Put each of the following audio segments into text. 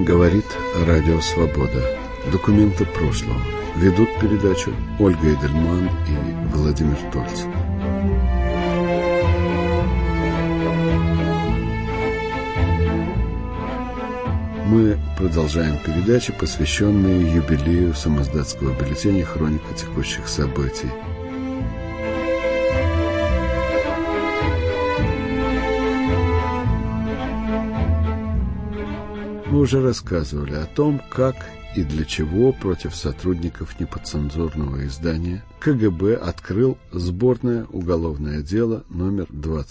Говорит Радио Свобода. Документы прошлого. Ведут передачу Ольга Эдельман и Владимир Тольц. Мы продолжаем передачи, посвященные юбилею самоздатского бюллетеня «Хроника текущих событий». Мы уже рассказывали о том, как и для чего против сотрудников неподцензурного издания КГБ открыл сборное уголовное дело номер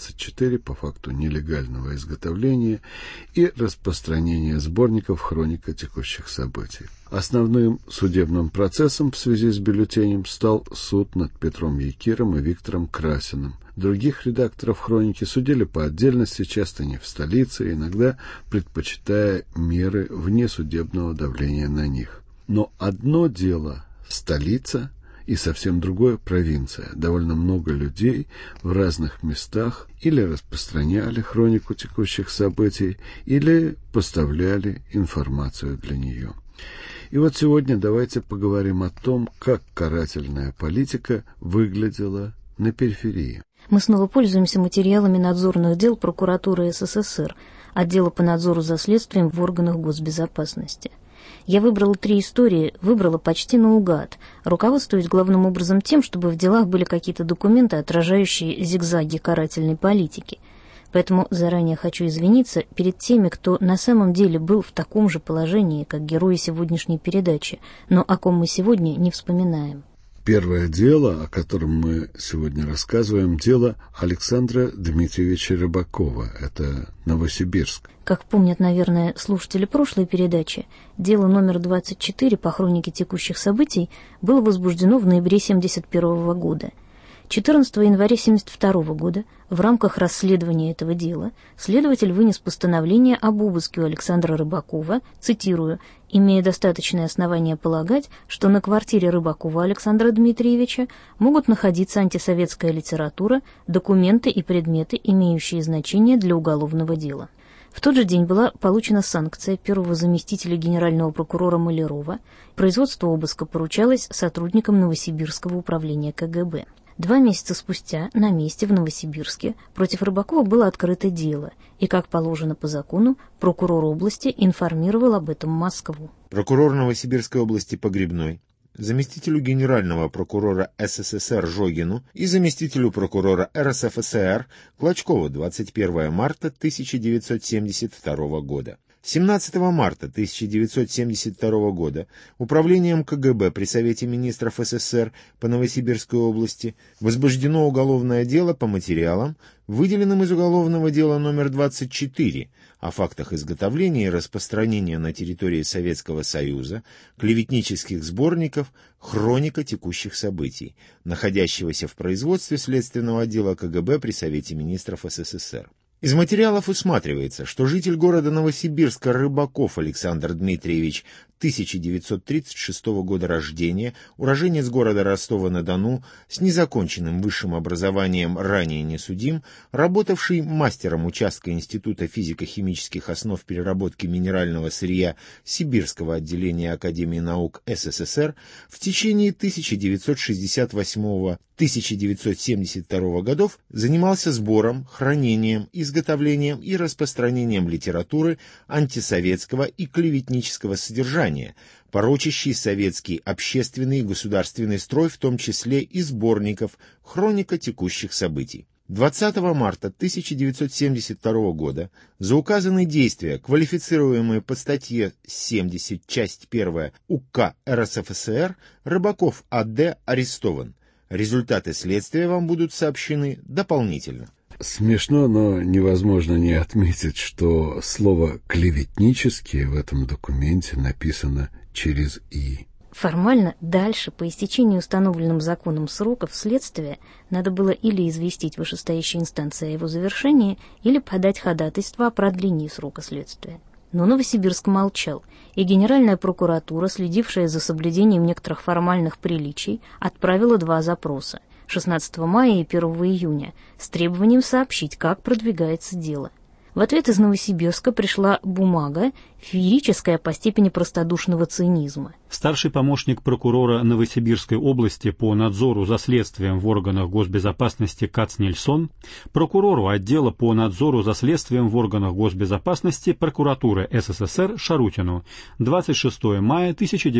24 по факту нелегального изготовления и распространения сборников «Хроника текущих событий». Основным судебным процессом в связи с бюллетенем стал суд над Петром Якиром и Виктором Красиным. Других редакторов «Хроники» судили по отдельности, часто не в столице, иногда предпочитая меры внесудебного давления на них. Но одно дело – столица, и совсем другое – провинция. Довольно много людей в разных местах или распространяли хронику текущих событий, или поставляли информацию для нее. И вот сегодня давайте поговорим о том, как карательная политика выглядела на периферии. Мы снова пользуемся материалами надзорных дел прокуратуры СССР, отдела по надзору за следствием в органах госбезопасности. Я выбрала 3 истории, выбрала почти наугад, руководствуясь главным образом тем, чтобы в делах были какие-то документы, отражающие зигзаги карательной политики. Поэтому заранее хочу извиниться перед теми, кто на самом деле был в таком же положении, как герои сегодняшней передачи, но о ком мы сегодня не вспоминаем. Первое дело, о котором мы сегодня рассказываем, дело Александра Дмитриевича Рыбакова. Это Новосибирск. Как помнят, наверное, слушатели прошлой передачи, дело номер 24 по хронике текущих событий было возбуждено в ноябре 1971 года. 14 января 1972 года в рамках расследования этого дела следователь вынес постановление об обыске у Александра Рыбакова, цитирую, «имея достаточное основание полагать, что на квартире Рыбакова Александра Дмитриевича могут находиться антисоветская литература, документы и предметы, имеющие значение для уголовного дела». В тот же день была получена санкция первого заместителя генерального прокурора Малярова. Производство обыска поручалось сотрудникам Новосибирского управления КГБ. 2 месяца спустя на месте в Новосибирске против Рыбакова было открыто дело, и, как положено по закону, прокурор области информировал об этом Москву. Прокурор Новосибирской области Погребной, заместителю генерального прокурора СССР Жогину и заместителю прокурора РСФСР Клочкову 21 марта 1972 года. 17 марта 1972 года Управлением КГБ при Совете министров СССР по Новосибирской области возбуждено уголовное дело по материалам, выделенным из уголовного дела номер 24 о фактах изготовления и распространения на территории Советского Союза клеветнических сборников «Хроника текущих событий», находящегося в производстве следственного отдела КГБ при Совете министров СССР. Из материалов усматривается, что житель города Новосибирска Рыбаков Александр Дмитриевич, 1936 года рождения, уроженец города Ростова-на-Дону, с незаконченным высшим образованием, ранее не судим, работавший мастером участка Института физико-химических основ переработки минерального сырья Сибирского отделения Академии наук СССР, в течение 1968-1972 годов занимался сбором, хранением, изготовлением и распространением литературы антисоветского и клеветнического содержания, порочащий советский общественный и государственный строй, в том числе и сборников «Хроника текущих событий». 20 марта 1972 года за указанные действия, квалифицируемые по статье 70, часть 1 УК РСФСР, Рыбаков А.Д. арестован. Результаты следствия вам будут сообщены дополнительно. Смешно, но невозможно не отметить, что слово «клеветнический» в этом документе написано через «и». Формально дальше, по истечении установленным законом сроков следствия, надо было или известить вышестоящие инстанции о его завершении, или подать ходатайство о продлении срока следствия. Но Новосибирск молчал, и Генеральная прокуратура, следившая за соблюдением некоторых формальных приличий, отправила 2 запроса – 16 мая и 1 июня, с требованием сообщить, как продвигается дело. В ответ из Новосибирска пришла бумага, феерическое по степени простодушного цинизма. Старший помощник прокурора Новосибирской области по надзору за следствием в органах госбезопасности Кацнельсон, прокурору отдела по надзору за следствием в органах госбезопасности прокуратуры СССР Шарутину 26 мая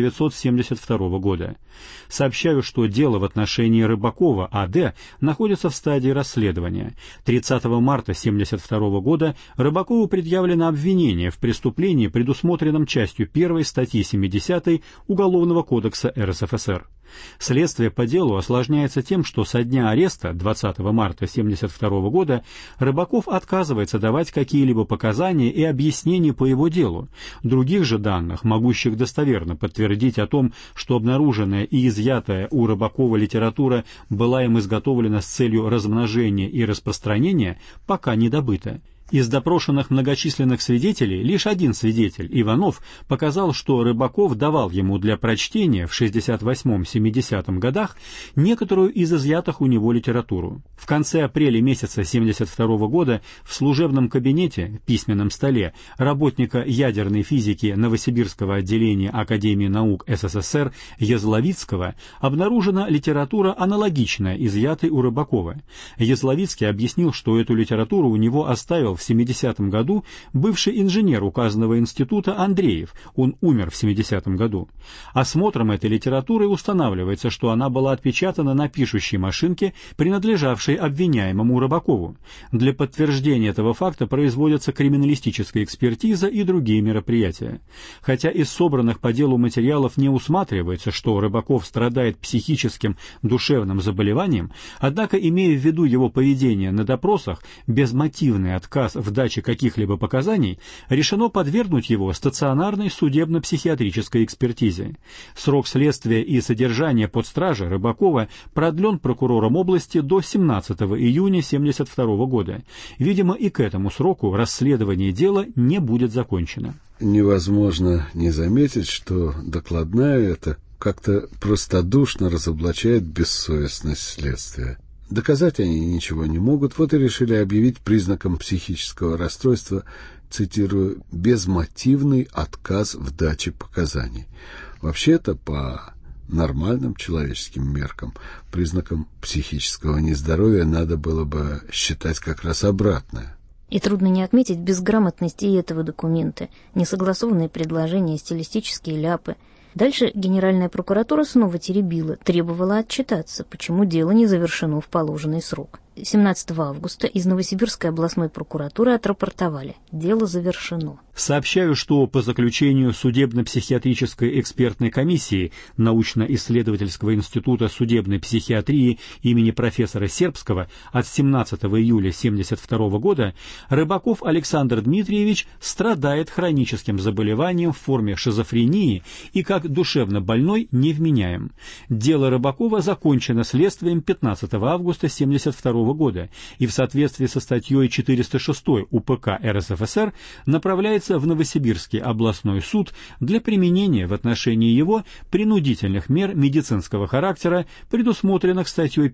1972 года. Сообщаю, что дело в отношении Рыбакова А.Д. находится в стадии расследования. 30 марта 1972 года Рыбакову предъявлено обвинение в преступлении, предусмотренном частью 1 статьи 70 Уголовного кодекса РСФСР. Следствие по делу осложняется тем, что со дня ареста 20 марта 1972 года Рыбаков отказывается давать какие-либо показания и объяснения по его делу. Других же данных, могущих достоверно подтвердить о том, что обнаруженная и изъятая у Рыбакова литература была им изготовлена с целью размножения и распространения, пока не добыто. Из допрошенных многочисленных свидетелей лишь один свидетель, Иванов, показал, что Рыбаков давал ему для прочтения в 68-70 годах некоторую из изъятых у него литературу. В конце апреля месяца 1972 года в служебном кабинете, письменном столе, работника ядерной физики Новосибирского отделения Академии наук СССР Язловицкого обнаружена литература, аналогичная изъятой у Рыбакова. Язловицкий объяснил, что эту литературу у него оставил в 70-м году бывший инженер указанного института Андреев, он умер в 70-м году. Осмотром этой литературы устанавливается, что она была отпечатана на пишущей машинке, принадлежавшей обвиняемому Рыбакову. Для подтверждения этого факта производится криминалистическая экспертиза и другие мероприятия. Хотя из собранных по делу материалов не усматривается, что Рыбаков страдает психическим душевным заболеванием, однако, имея в виду его поведение на допросах, безмотивный отказ в даче каких-либо показаний, решено подвергнуть его стационарной судебно-психиатрической экспертизе. Срок следствия и содержания под стражей Рыбакова продлен прокурором области до 17 июня 1972 года. Видимо, и к этому сроку расследование дела не будет закончено. Невозможно не заметить, что докладная эта как-то простодушно разоблачает бессовестность следствия. Доказать они ничего не могут, вот и решили объявить признаком психического расстройства, цитирую, «безмотивный отказ в даче показаний». Вообще-то, по нормальным человеческим меркам, признаком психического нездоровья надо было бы считать как раз обратное. И трудно не отметить безграмотность и этого документа, несогласованные предложения, стилистические ляпы. Дальше Генеральная прокуратура снова теребила, требовала отчитаться, почему дело не завершено в положенный срок. 17 августа из Новосибирской областной прокуратуры отрапортовали: дело завершено. Сообщаю, что по заключению судебно-психиатрической экспертной комиссии Научно-исследовательского института судебной психиатрии имени профессора Сербского от 17 июля 1972 года Рыбаков Александр Дмитриевич страдает хроническим заболеванием в форме шизофрении и как душевно больной невменяем. Дело Рыбакова закончено следствием 15 августа 1972 года и в соответствии со статьей 406 УПК РСФСР направляется в Новосибирский областной суд для применения в отношении его принудительных мер медицинского характера, предусмотренных статьей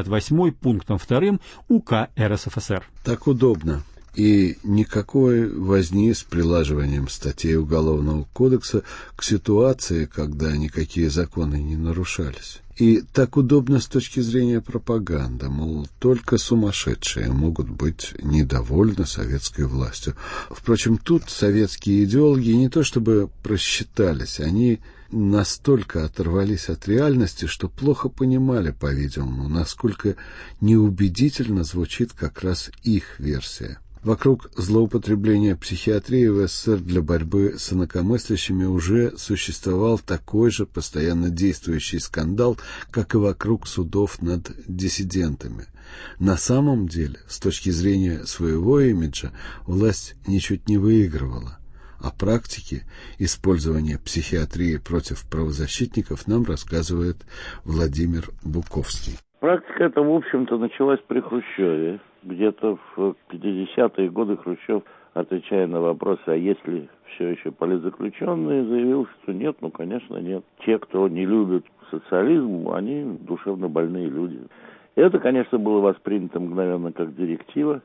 58 пунктом 2 УК РСФСР. Так удобно. И никакой возни с прилаживанием статей Уголовного кодекса к ситуации, когда никакие законы не нарушались. И так удобно с точки зрения пропаганды, мол, только сумасшедшие могут быть недовольны советской властью. Впрочем, тут советские идеологи не то чтобы просчитались, они настолько оторвались от реальности, что плохо понимали, по-видимому, насколько неубедительно звучит как раз их версия. Вокруг злоупотребления психиатрии в СССР для борьбы с инакомыслящими уже существовал такой же постоянно действующий скандал, как и вокруг судов над диссидентами. На самом деле, с точки зрения своего имиджа, власть ничуть не выигрывала. О практике использования психиатрии против правозащитников нам рассказывает Владимир Буковский. Практика эта, в общем-то, началась при Хрущеве. Где-то в 50-е годы Хрущев, отвечая на вопрос, а есть ли все еще политзаключенные, заявил, что нет, ну, конечно, нет. Те, кто не любит социализм, они душевно больные люди. И это, конечно, было воспринято мгновенно как директива.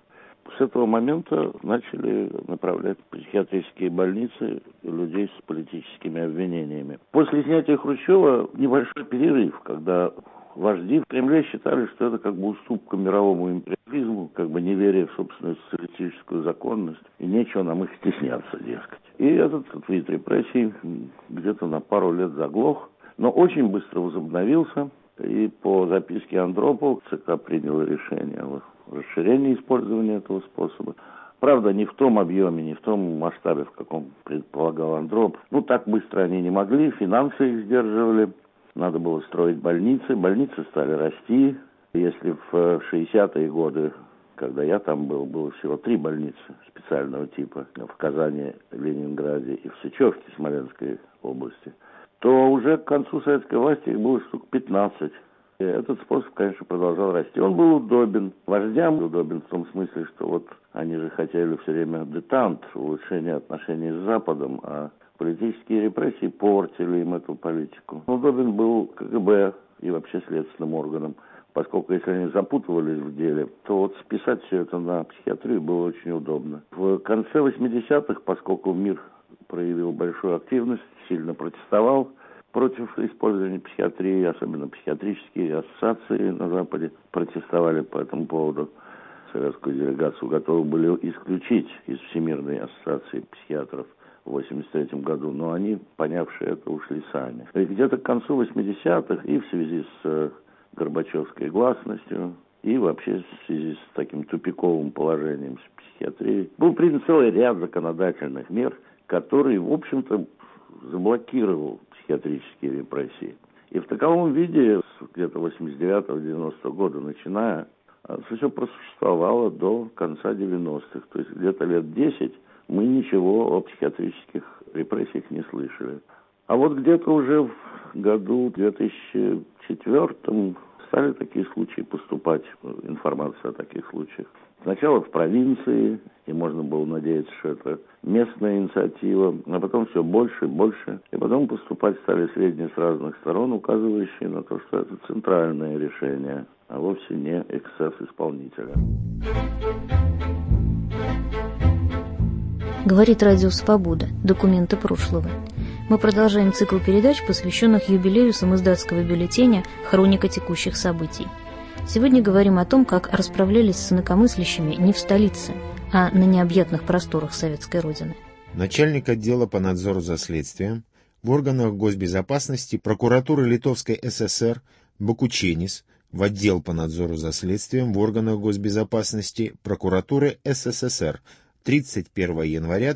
С этого момента начали направлять в психиатрические больницы людей с политическими обвинениями. После снятия Хрущева небольшой перерыв, когда вожди в Кремле считали, что это как бы уступка мировому империализму, как бы неверие в собственную социалистическую законность, и нечего нам их стесняться, дескать. И этот вид репрессий где-то на пару лет заглох, но очень быстро возобновился, и по записке Андропова ЦК приняло решение о расширении использования этого способа. Правда, не в том объеме, не в том масштабе, в каком предполагал Андропов. Так быстро они не могли, финансы их сдерживали. Надо было строить больницы. Больницы стали расти. Если в 60-е годы, когда я там был, было всего 3 больницы специального типа в Казани, Ленинграде и в Сычевке, Смоленской области, то уже к концу советской власти их было штук 15. И этот способ, конечно, продолжал расти. Он был удобен. Вождям удобен в том смысле, что они же хотели все время детант, улучшение отношений с Западом, а политические репрессии портили им эту политику. Удобен был КГБ и вообще следственным органам, поскольку если они запутывались в деле, то списать все это на психиатрию было очень удобно. В конце 80-х, поскольку мир проявил большую активность, сильно протестовал против использования психиатрии, особенно психиатрические ассоциации на Западе протестовали по этому поводу. Советскую делегацию готовы были исключить из Всемирной ассоциации психиатров в 1983 году, но они, понявшие это, ушли сами. И где-то к концу 80-х и в связи с горбачевской гласностью, и вообще в связи с таким тупиковым положением с психиатрией, был принят целый ряд законодательных мер, который, в общем-то, заблокировал психиатрические репрессии. И в таковом виде, где-то 89-90 года начиная, все просуществовало до конца 90-х. То есть где-то лет 10 мы ничего о психиатрических репрессиях не слышали. А где-то уже в году 2004 стали такие случаи поступать, информация о таких случаях. Сначала в провинции, и можно было надеяться, что это местная инициатива, а потом все больше и больше. И потом поступать стали сведения с разных сторон, указывающие на то, что это центральное решение, а вовсе не эксцесс исполнителя. Говорит Радио Свобода. Документы прошлого. Мы продолжаем цикл передач, посвященных юбилею самиздатского бюллетеня «Хроника текущих событий». Сегодня говорим о том, как расправлялись с инакомыслящими не в столице, а на необъятных просторах советской родины. Начальник отдела по надзору за следствием в органах госбезопасности прокуратуры Литовской ССР Бакученис в отдел по надзору за следствием в органах госбезопасности прокуратуры СССР 31 января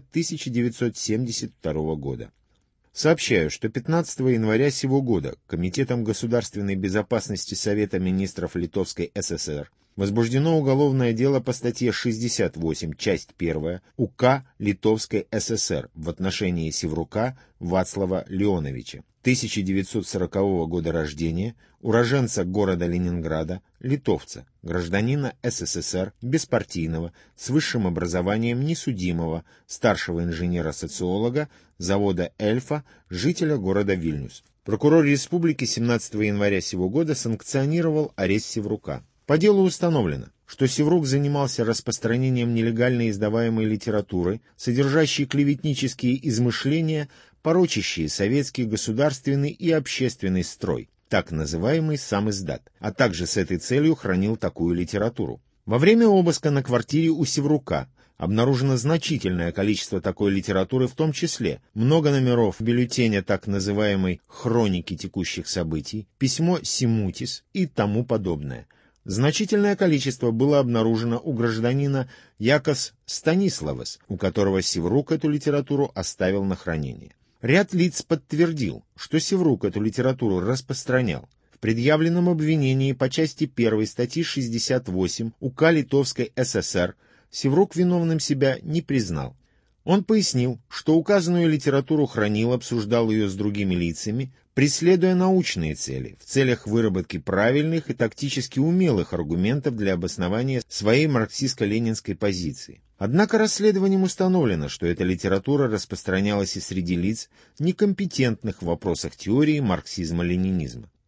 1972 года. Сообщаю, что 15 января сего года Комитетом государственной безопасности Совета министров Литовской ССР возбуждено уголовное дело по статье 68, часть 1 УК Литовской ССР в отношении Севрука Вацлава Леоновича, 1940 года рождения, уроженца города Ленинграда, литовца, гражданина СССР, беспартийного, с высшим образованием несудимого, старшего инженера-социолога, завода «Эльфа», жителя города Вильнюс. Прокурор республики 17 января сего года санкционировал арест Севрука. По делу установлено, что Севрук занимался распространением нелегально издаваемой литературы, содержащей клеветнические измышления, порочащие советский государственный и общественный строй, так называемый самиздат, а также с этой целью хранил такую литературу. Во время обыска на квартире у Севрука обнаружено значительное количество такой литературы, в том числе много номеров бюллетеня так называемой «Хроники текущих событий», письмо «Симутис» и тому подобное. Значительное количество было обнаружено у гражданина Якос Станиславас, у которого Севрук эту литературу оставил на хранение. Ряд лиц подтвердил, что Севрук эту литературу распространял. В предъявленном обвинении по части 1 статьи 68 УК Литовской ССР Севрук виновным себя не признал. Он пояснил, что указанную литературу хранил, обсуждал ее с другими лицами, преследуя научные цели, в целях выработки правильных и тактически умелых аргументов для обоснования своей марксистско-ленинской позиции. Однако расследованием установлено, что эта литература распространялась и среди лиц, некомпетентных в вопросах теории марксизма-ленинизма.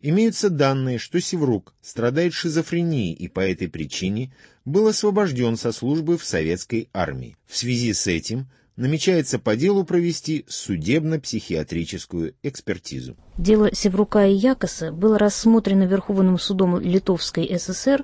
Имеются данные, что Севрук страдает шизофренией и по этой причине был освобожден со службы в советской армии. В связи с этим намечается по делу провести судебно-психиатрическую экспертизу. Дело Севрука и Якоса было рассмотрено Верховным судом Литовской ССР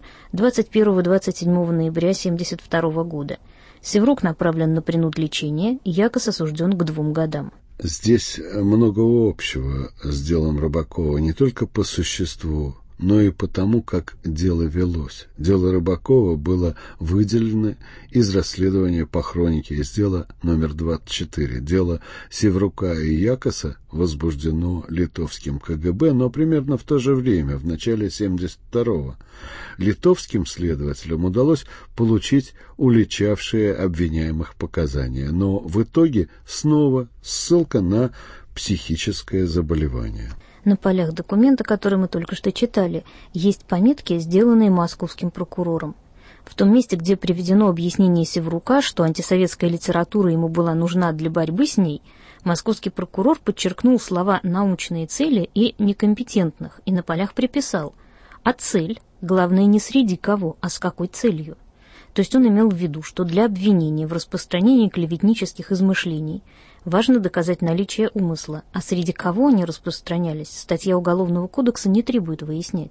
21-27 ноября 1972 года. Севрук направлен на принудлечение, Якос осужден к 2 годам. Здесь много общего с делом Рыбакова не только по существу, но и потому, как дело велось. Дело Рыбакова было выделено из расследования по хронике из дела номер 24. Дело Севрука и Якоса возбуждено литовским КГБ, но примерно в то же время, в начале 72-го, литовским следователям удалось получить уличавшие обвиняемых показания, но в итоге снова ссылка на психическое заболевание. На полях документа, который мы только что читали, есть пометки, сделанные московским прокурором. В том месте, где приведено объяснение Севрука, что антисоветская литература ему была нужна для борьбы с ней, московский прокурор подчеркнул слова «научные цели» и «некомпетентных» и на полях приписал: а цель, главное, не среди кого, а с какой целью. То есть он имел в виду, что для обвинения в распространении клеветнических измышлений важно доказать наличие умысла, а среди кого они распространялись, статья Уголовного кодекса не требует выяснять.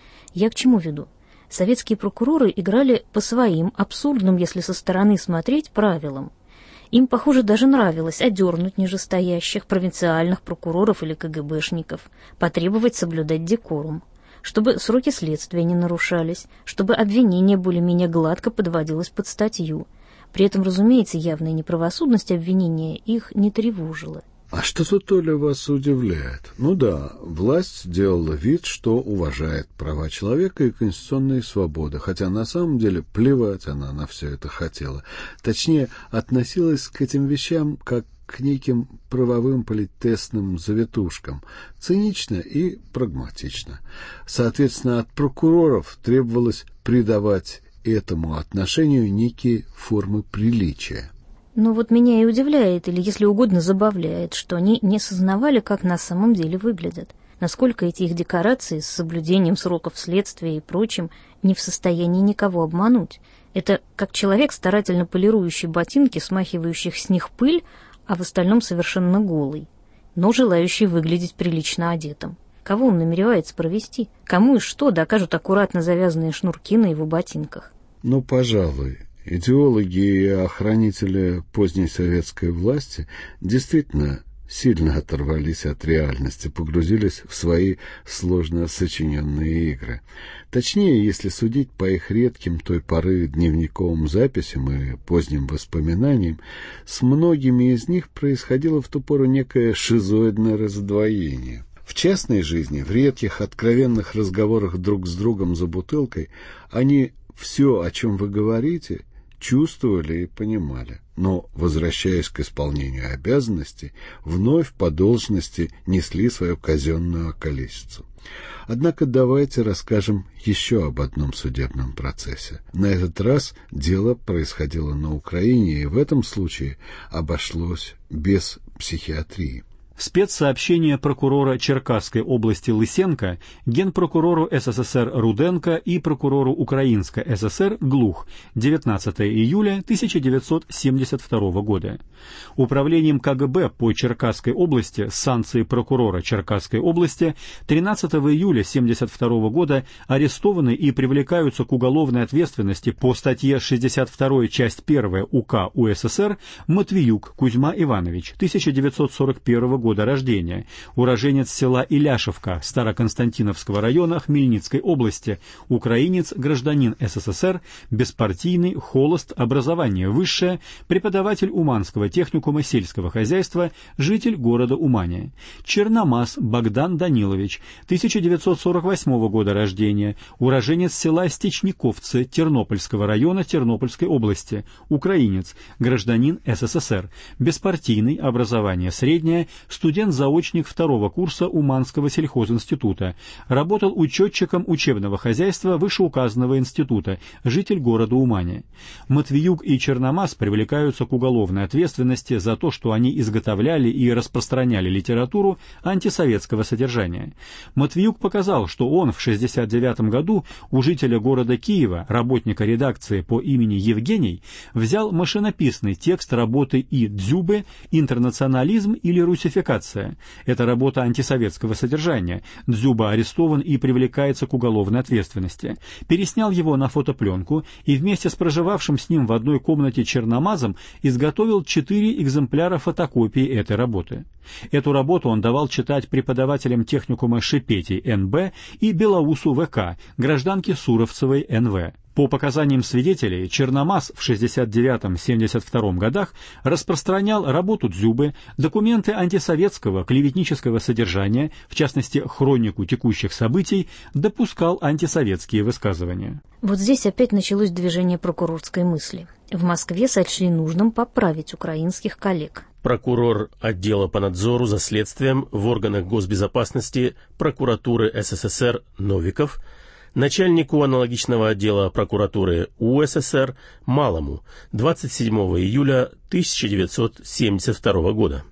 Я к чему веду? Советские прокуроры играли по своим, абсурдным, если со стороны смотреть, правилам. Им, похоже, даже нравилось одернуть нижестоящих провинциальных прокуроров или КГБшников, потребовать соблюдать декорум, чтобы сроки следствия не нарушались, чтобы обвинение более-менее гладко подводилось под статью. При этом, разумеется, явная неправосудность обвинения их не тревожила. А что тут, Оля, вас удивляет? Ну да, власть делала вид, что уважает права человека и конституционные свободы, хотя на самом деле плевать она на все это хотела. Точнее, относилась к этим вещам как к неким правовым политтестным завитушкам, цинично и прагматично. Соответственно, от прокуроров требовалось придавать этому отношению некие формы приличия. Но вот меня и удивляет, или, если угодно, забавляет, что они не сознавали, как на самом деле выглядят, насколько эти их декорации с соблюдением сроков следствия и прочим не в состоянии никого обмануть. Это как человек, старательно полирующий ботинки, смахивающих с них пыль, а в остальном совершенно голый, но желающий выглядеть прилично одетым. Кого он намеревается провести? Кому и что докажут аккуратно завязанные шнурки на его ботинках? Ну, пожалуй, идеологи и охранители поздней советской власти действительно сильно оторвались от реальности, погрузились в свои сложно сочиненные игры. Точнее, если судить по их редким той поры дневниковым записям и поздним воспоминаниям, с многими из них происходило в ту пору некое шизоидное раздвоение. В частной жизни, в редких откровенных разговорах друг с другом за бутылкой, они все, о чем вы говорите, чувствовали и понимали, но, возвращаясь к исполнению обязанностей, вновь по должности несли свою казенную околесицу. Однако давайте расскажем еще об одном судебном процессе. На этот раз дело происходило на Украине, и в этом случае обошлось без психиатрии. Спецсообщение прокурора Черкасской области Лысенко генпрокурору СССР Руденко и прокурору Украинской ССР Глух 19 июля 1972 года. Управлением КГБ по Черкасской области с санкции прокурора Черкасской области 13 июля 1972 года арестованы и привлекаются к уголовной ответственности по статье 62 часть 1 УК УССР Матвеюк Кузьма Иванович, 1941 года рождения, уроженец села Иляшевка Староконстантиновского района Хмельницкой области, украинец, гражданин СССР, беспартийный, холост, образование высшее, преподаватель Уманского техникума сельского хозяйства, житель города Умани. Черномаз Богдан Данилович, 1948 года рождения, уроженец села Стечниковцы Тернопольского района Тернопольской области, украинец, гражданин СССР, беспартийный, образование среднее, студент-заочник второго курса Уманского сельхозинститута, работал учетчиком учебного хозяйства вышеуказанного института, житель города Умани. Матвеюк и Черномаз привлекаются к уголовной ответственности за то, что они изготовляли и распространяли литературу антисоветского содержания. Матвеюк показал, что он в 1969 году у жителя города Киева, работника редакции по имени Евгений, взял машинописный текст работы И. Дзюбы «Интернационализм или русификация». Это работа антисоветского содержания. Дзюба арестован и привлекается к уголовной ответственности. Переснял его на фотопленку и вместе с проживавшим с ним в одной комнате Черномазом изготовил 4 экземпляра фотокопии этой работы. Эту работу он давал читать преподавателям техникума Шепетей Н.Б. и Белоусу В.К., гражданке Суровцевой Н.В. По показаниям свидетелей, Черномаз в 1969-1972 годах распространял работу Дзюбы, документы антисоветского клеветнического содержания, в частности, хронику текущих событий, допускал антисоветские высказывания. Вот здесь опять началось движение прокурорской мысли. В Москве сочли нужным поправить украинских коллег. Прокурор отдела по надзору за следствием в органах госбезопасности прокуратуры СССР Новиков, начальнику аналогичного отдела прокуратуры УССР Малому 27 июля 1972 года.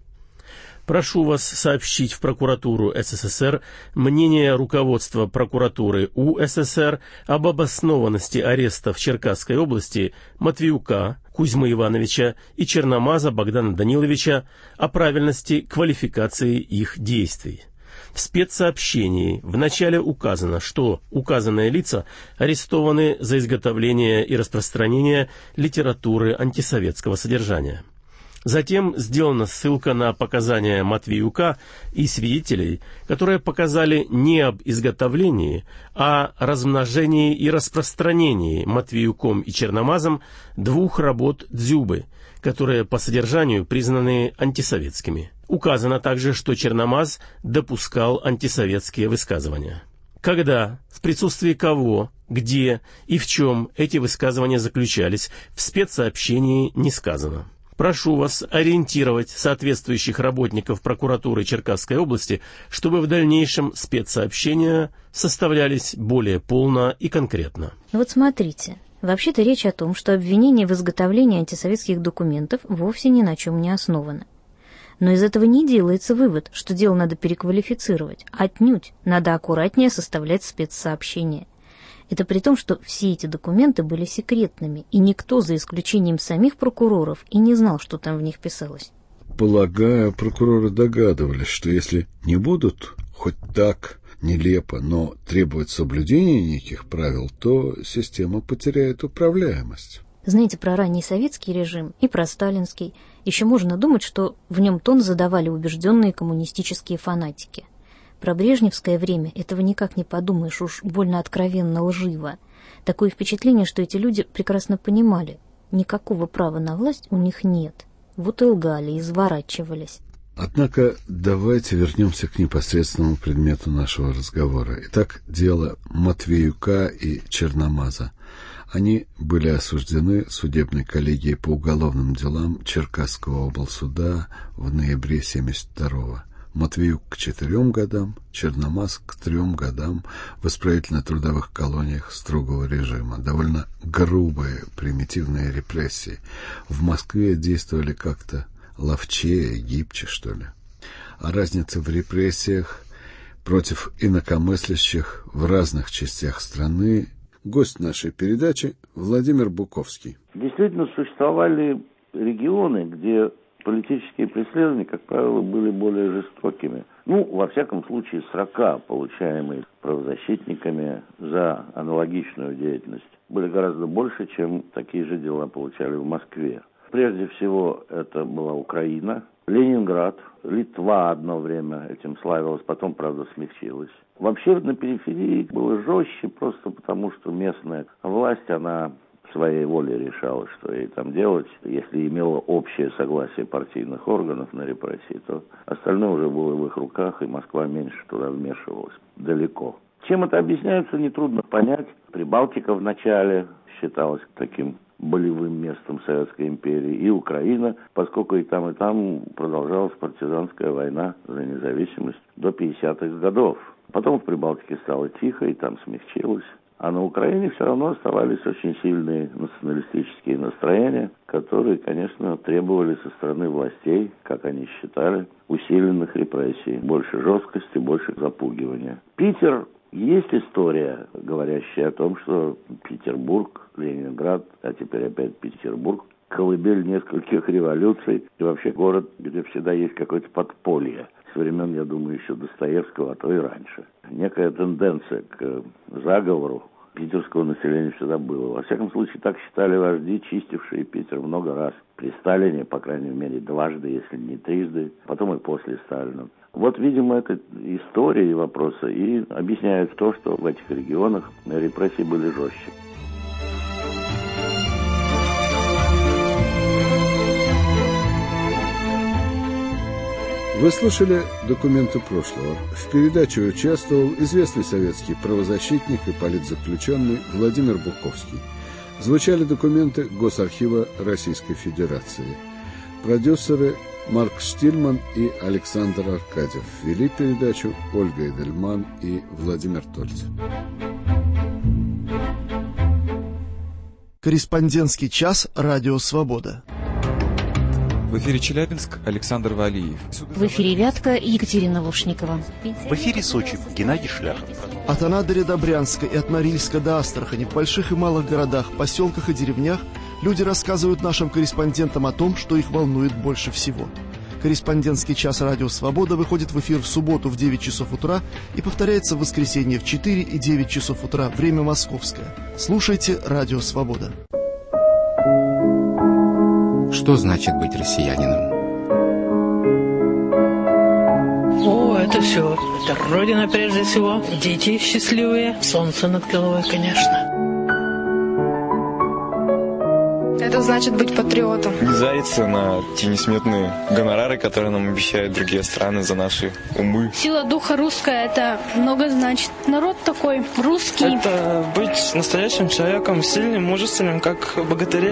Прошу вас сообщить в прокуратуру СССР мнение руководства прокуратуры УССР об обоснованности ареста в Черкасской области Матвеюка Кузьмы Ивановича и Черномаза Богдана Даниловича, о правильности квалификации их действий. В спецсообщении в начале указано, что указанные лица арестованы за изготовление и распространение литературы антисоветского содержания. Затем сделана ссылка на показания Матвеюка и свидетелей, которые показали не об изготовлении, а размножении и распространении Матвеюком и Черномазом 2 работ Дзюбы, которые по содержанию признаны антисоветскими. Указано также, что Черномаз допускал антисоветские высказывания. Когда, в присутствии кого, где и в чем эти высказывания заключались, в спецсообщении не сказано. Прошу вас ориентировать соответствующих работников прокуратуры Черкасской области, чтобы в дальнейшем спецсообщения составлялись более полно и конкретно. Вот смотрите, вообще-то речь о том, что обвинение в изготовлении антисоветских документов вовсе ни на чем не основано. Но из этого не делается вывод, что дело надо переквалифицировать. Отнюдь, надо аккуратнее составлять спецсообщения. Это при том, что все эти документы были секретными, и никто, за исключением самих прокуроров, и не знал, что там в них писалось. Полагаю, прокуроры догадывались, что если не будут хоть так нелепо, но требовать соблюдения неких правил, то система потеряет управляемость. Знаете, про ранний советский режим и про сталинский еще можно думать, что в нем тон задавали убежденные коммунистические фанатики. Про брежневское время этого никак не подумаешь, уж больно откровенно лживо. Такое впечатление, что эти люди прекрасно понимали, никакого права на власть у них нет. Вот и лгали, изворачивались. Однако давайте вернемся к непосредственному предмету нашего разговора. Итак, дело Матвеюка и Черномаза. Они были осуждены судебной коллегией по уголовным делам Черкасского облсуда в ноябре 1972-го. Матвеюк к 4 годам, Черномаз к 3 годам в исправительно-трудовых колониях строгого режима. Довольно грубые, примитивные репрессии. В Москве действовали как-то ловчее, гибче, что ли. А разница в репрессиях против инакомыслящих в разных частях страны. Гость нашей передачи Владимир Буковский. Действительно, существовали регионы, где политические преследования, как правило, были более жестокими. Во всяком случае, срока, получаемые правозащитниками за аналогичную деятельность, были гораздо больше, чем такие же дела получали в Москве. Прежде всего, это была Украина, Ленинград, Литва одно время этим славилась, потом, правда, смягчилась. Вообще, на периферии было жестче, просто потому, что местная власть, она своей волей решала, что ей там делать. Если имела общее согласие партийных органов на репрессии, то остальное уже было в их руках, и Москва меньше туда вмешивалась. Далеко. Чем это объясняется, нетрудно понять. Прибалтика вначале считалась таким болевым местом Советской империи, и Украина, поскольку и там продолжалась партизанская война за независимость до 50-х годов. Потом в Прибалтике стало тихо, и там смягчилось. А на Украине все равно оставались очень сильные националистические настроения, которые, конечно, требовали со стороны властей, как они считали, усиленных репрессий, больше жесткости, больше запугивания. Питер, есть история, говорящая о том, что Петербург, Ленинград, а теперь опять Петербург, колыбель нескольких революций и вообще город, где всегда есть какое-то подполье. С времен, я думаю, еще Достоевского, а то и раньше. Некая тенденция к заговору питерского населения всегда было. Во всяком случае, так считали вожди, чистившие Питер много раз. При Сталине, по крайней мере, дважды, если не трижды, потом и после Сталина. Вот, видимо, это история и вопросы и объясняют то, что в этих регионах репрессии были жестче. Вы слушали «Документы прошлого». В передаче участвовал известный советский правозащитник и политзаключенный Владимир Буковский. Звучали документы Госархива Российской Федерации. Продюсеры Марк Штильман и Александр Аркадьев. Вели передачу Ольга Эдельман и Владимир Тольц. Корреспондентский час «Радио Свобода». В эфире Челябинск, Александр Валиев. В эфире Вятка, Екатерина Лушникова. В эфире Сочи, Геннадий Шляхов. От Анадыря до Брянска и от Норильска до Астрахани, в больших и малых городах, поселках и деревнях люди рассказывают нашим корреспондентам о том, что их волнует больше всего. Корреспондентский час «Радио Свобода» выходит в эфир в субботу в 9 часов утра и повторяется в воскресенье в 4 и 9 часов утра, время московское. Слушайте «Радио Свобода». Что значит быть россиянином? Это все. Это Родина прежде всего. Дети счастливые. Солнце над головой, конечно. Это значит быть патриотом. Не зариться на те несметные гонорары, которые нам обещают другие страны за наши умы. Сила духа русская, это много значит. Народ такой русский. Это быть настоящим человеком, сильным, мужественным, как богатыри.